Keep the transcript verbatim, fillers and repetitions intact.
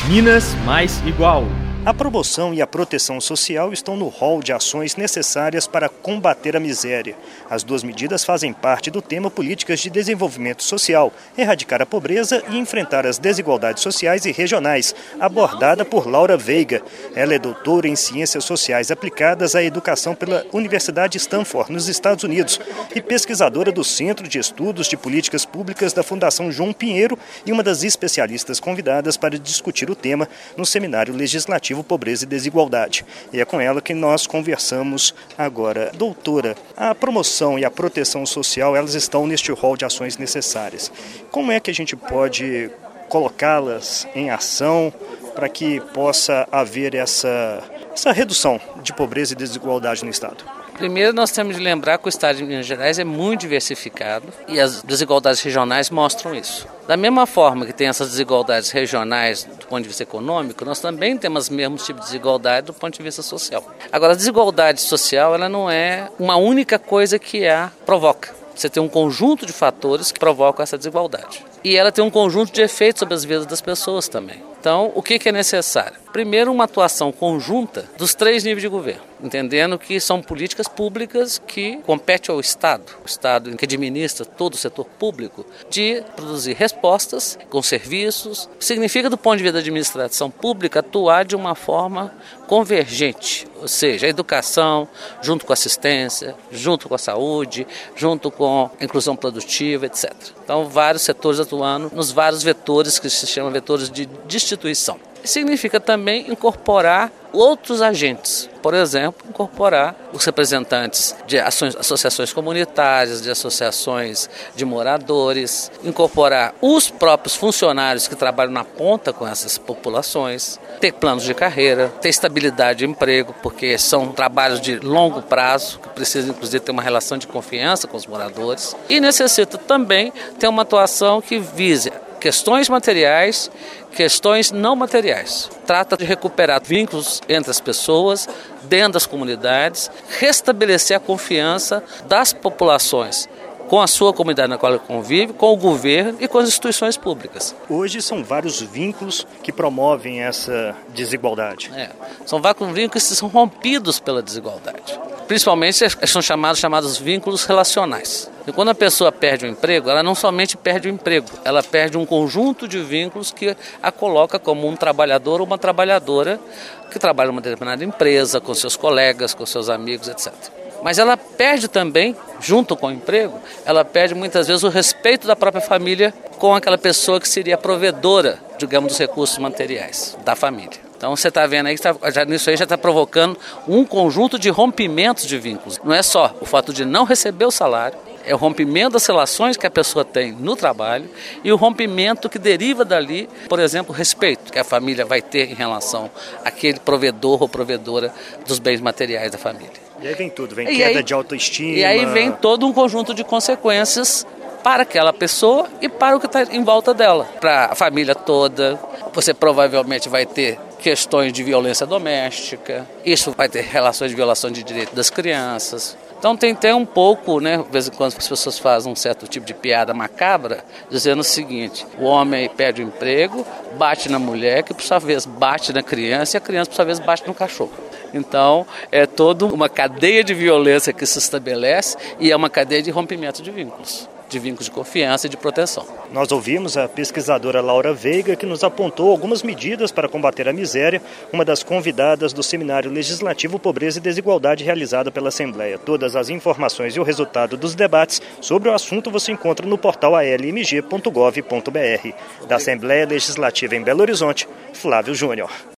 Minas Mais Igual. A promoção e a proteção social estão no rol de ações necessárias para combater a miséria. As duas medidas fazem parte do tema Políticas de Desenvolvimento Social, erradicar a pobreza e enfrentar as desigualdades sociais e regionais, abordada por Laura Veiga. Ela é doutora em Ciências Sociais Aplicadas à Educação pela Universidade Stanford, nos Estados Unidos, e pesquisadora do Centro de Estudos de Políticas Públicas da Fundação João Pinheiro e uma das especialistas convidadas para discutir o tema no Seminário Legislativo Pobreza e Desigualdade. E é com ela que nós conversamos agora. Doutora, a promoção e a proteção social, elas estão neste rol de ações necessárias. Como é que a gente pode colocá-las em ação para que possa haver essa, essa redução de pobreza e desigualdade no Estado? Primeiro, nós temos de lembrar que o Estado de Minas Gerais é muito diversificado e as desigualdades regionais mostram isso. Da mesma forma que tem essas desigualdades regionais do ponto de vista econômico, nós também temos os mesmos tipos de desigualdade do ponto de vista social. Agora, a desigualdade social ela não é uma única coisa que a provoca. Você tem um conjunto de fatores que provocam essa desigualdade. E ela tem um conjunto de efeitos sobre as vidas das pessoas também. Então, o que é necessário? Primeiro, uma atuação conjunta dos três níveis de governo, entendendo que são políticas públicas que competem ao Estado, o Estado que administra todo o setor público, de produzir respostas com serviços. Significa, do ponto de vista da administração pública, atuar de uma forma convergente, ou seja, a educação, junto com a assistência, junto com a saúde, junto com a inclusão produtiva, etcétera. Então, vários setores atuando nos vários vetores que se chamam vetores de destituição. Significa também incorporar outros agentes, por exemplo, incorporar os representantes de ações, associações comunitárias, de associações de moradores, incorporar os próprios funcionários que trabalham na ponta com essas populações, ter planos de carreira, ter estabilidade de emprego, porque são trabalhos de longo prazo, que precisam inclusive ter uma relação de confiança com os moradores, e necessita também ter uma atuação que vise questões materiais, questões não materiais. Trata de recuperar vínculos entre as pessoas, dentro das comunidades, restabelecer a confiança das populações com a sua comunidade na qual ele convive, com o governo e com as instituições públicas. Hoje são vários vínculos que promovem essa desigualdade. É, são vários vínculos que são rompidos pela desigualdade. Principalmente são chamados, chamados vínculos relacionais. E quando a pessoa perde o emprego, ela não somente perde o emprego, ela perde um conjunto de vínculos que a coloca como um trabalhador ou uma trabalhadora que trabalha em uma determinada empresa, com seus colegas, com seus amigos, etcétera. Mas ela perde também, junto com o emprego, ela perde muitas vezes o respeito da própria família com aquela pessoa que seria a provedora, digamos, dos recursos materiais da família. Então você está vendo aí que tá, já, nisso aí já está provocando um conjunto de rompimentos de vínculos. Não é só o fato de não receber o salário, é o rompimento das relações que a pessoa tem no trabalho e o rompimento que deriva dali, por exemplo, o respeito que a família vai ter em relação àquele provedor ou provedora dos bens materiais da família. E aí vem tudo, vem e queda aí, de autoestima. E aí vem todo um conjunto de consequências para aquela pessoa e para o que está em volta dela. Para a família toda, você provavelmente vai ter questões de violência doméstica, isso vai ter relações de violação de direito das crianças. Então tem até um pouco, né, de vez em quando as pessoas fazem um certo tipo de piada macabra, dizendo o seguinte: o homem perde o emprego, bate na mulher, que por sua vez bate na criança, e a criança por sua vez bate no cachorro. Então é toda uma cadeia de violência que se estabelece e é uma cadeia de rompimento de vínculos. de vínculos de confiança e de proteção. Nós ouvimos a pesquisadora Laura Veiga, que nos apontou algumas medidas para combater a miséria, uma das convidadas do Seminário Legislativo Pobreza e Desigualdade realizado pela Assembleia. Todas as informações e o resultado dos debates sobre o assunto você encontra no portal a l m g ponto gov ponto b r. Da Assembleia Legislativa em Belo Horizonte, Flávio Júnior.